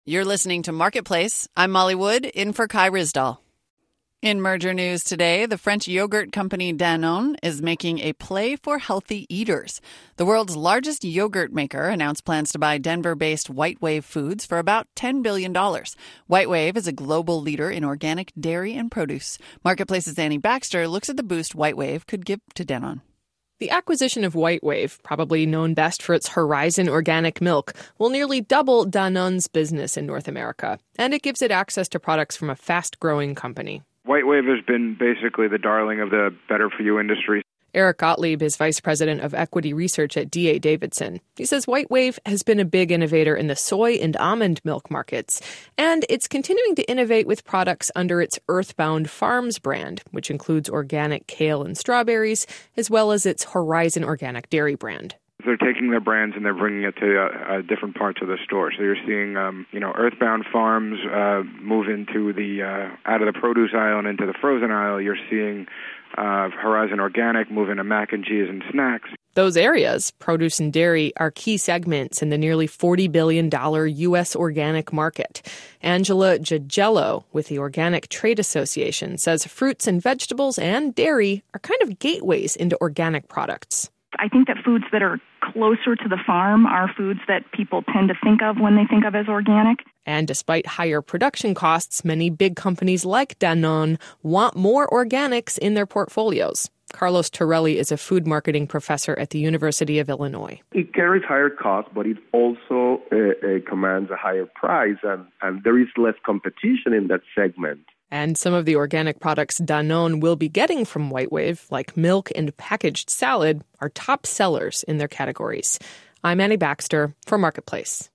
You're listening to Marketplace. I'm Molly Wood, in for Kai Ryssdal. In merger news today, the French yogurt company Danone is making a play for healthy eaters. The world's largest yogurt maker announced plans to buy Denver-based White Wave Foods for about $10 billion. White Wave is a global leader in organic dairy and produce. Marketplace's Annie Baxter looks at the boost White Wave could give to Danone. The acquisition of White Wave, probably known best for its Horizon organic milk, will nearly double Danone's business in North America, and it gives it access to products from a fast-growing company. White Wave has been basically the darling of the better-for-you industry. Eric Gottlieb is vice president of equity research at D.A. Davidson. He says White Wave has been a big innovator in the soy and almond milk markets, and it's continuing to innovate with products under its Earthbound Farms brand, which includes organic kale and strawberries, as well as its Horizon organic dairy brand. They're taking their brands and they're bringing it to different parts of the store. So you're seeing, Earthbound Farms move into the out of the produce aisle and into the frozen aisle. You're seeing Horizon Organic move into mac and cheese and snacks. Those areas, produce and dairy, are key segments in the nearly $40 billion U.S. organic market. Angela Gigello with the Organic Trade Association says fruits and vegetables and dairy are kind of gateways into organic products. I think that foods that are closer to the farm are foods that people tend to think of when they think of as organic. And despite higher production costs, many big companies like Danone want more organics in their portfolios. Carlos Torelli is a food marketing professor at the University of Illinois. It carries higher costs, but it also commands a higher price, and there is less competition in that segment. And some of the organic products Danone will be getting from White Wave, like milk and packaged salad, are top sellers in their categories. I'm Annie Baxter for Marketplace.